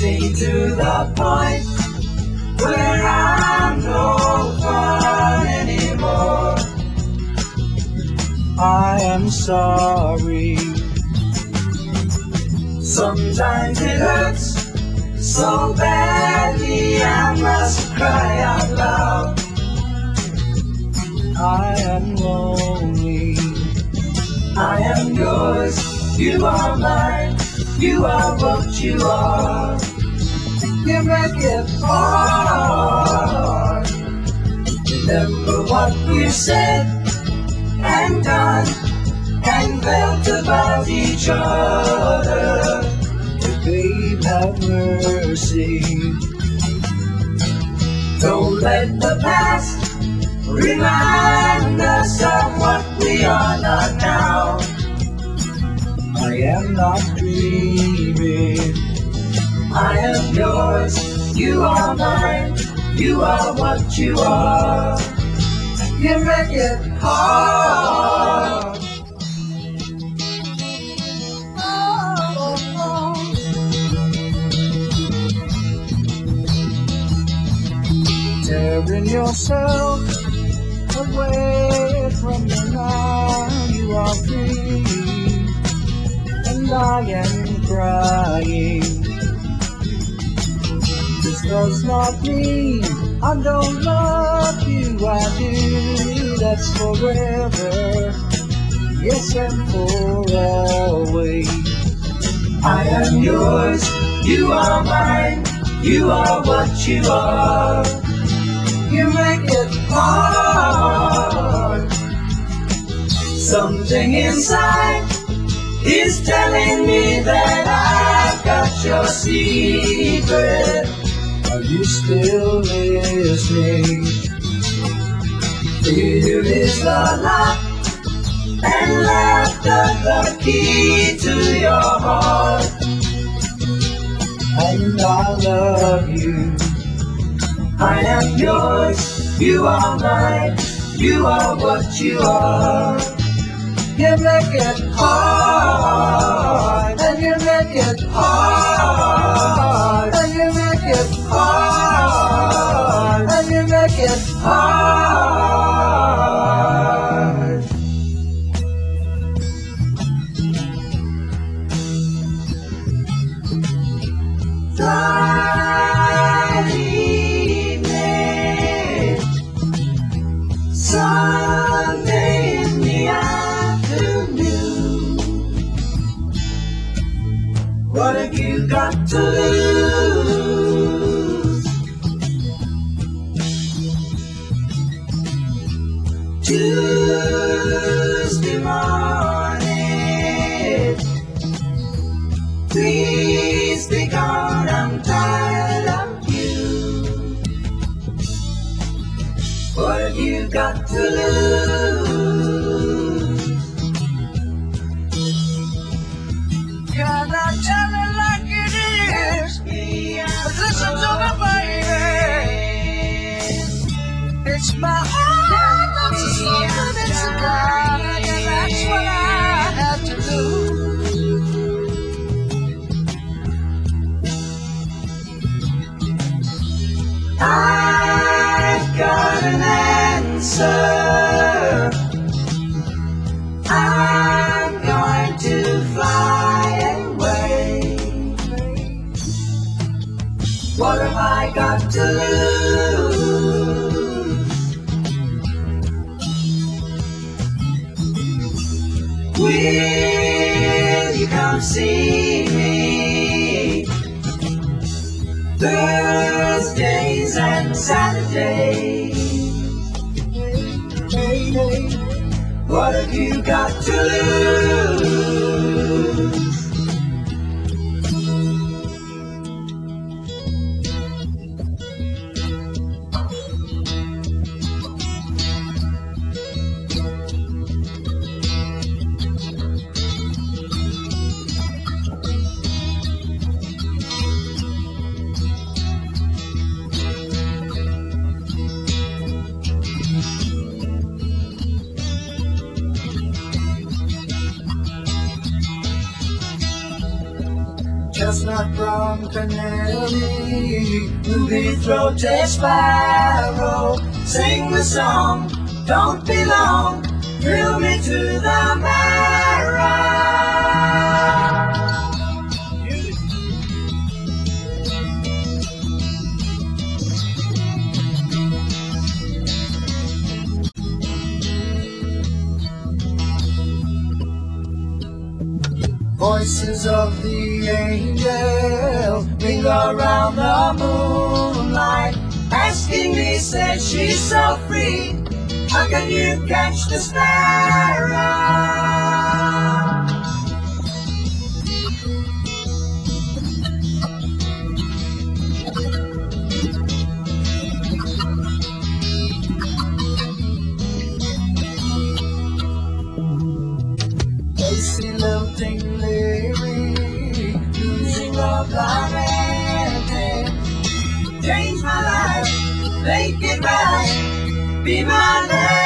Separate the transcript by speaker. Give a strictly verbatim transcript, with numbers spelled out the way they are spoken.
Speaker 1: getting to the point where I'm no fun anymore.
Speaker 2: I am sorry.
Speaker 1: Sometimes it hurts so badly I must cry out loud.
Speaker 2: I am lonely.
Speaker 1: I am yours, you are mine, you are what you are. You make it hard. Remember what we said and done and felt about each other.
Speaker 2: Babe, have mercy.
Speaker 1: Don't let the past remind us of what we are not now.
Speaker 2: I am not dreaming.
Speaker 1: I am yours, you are mine, you are what you are. You make it hard.
Speaker 2: Tearing yourself away from me now, you are free, and I am crying. This does not mean I don't love you, I do, that's forever, yes and for always.
Speaker 1: I am yours, you are mine, you are what you are. You make it hard. Something inside is telling me that I've got your secret.
Speaker 2: Are you still listening?
Speaker 1: Fear is the lock and laughter the key to your heart.
Speaker 2: And I love you.
Speaker 1: I am yours, you are mine, you are what you are. You make it hard, and you make it hard, and you make it hard, and you make it hard. Friday evening, Sunday in the afternoon. What have you got to lose? Tuesday morning, please be gone, I'm tired of you. What have you got to lose?
Speaker 2: Can I tell it like it is? But listen to me, baby. It's my heart that's a something, it's a God, and that's what I have to do.
Speaker 1: I've got an answer. I'm going to fly away. What have I got to lose? Will you come see me Thursdays and Saturdays? What have you got to lose?
Speaker 2: Chestnut brown young canary, ruby-throated sparrow, sing the song, don't be long, thrill me to the marrow. Voices of the angels ring around the moonlight, asking me, said she's so free, how can you catch the sparrow? Lacy lilting lyric, losing love lamenting, change my life, make it right, be my name.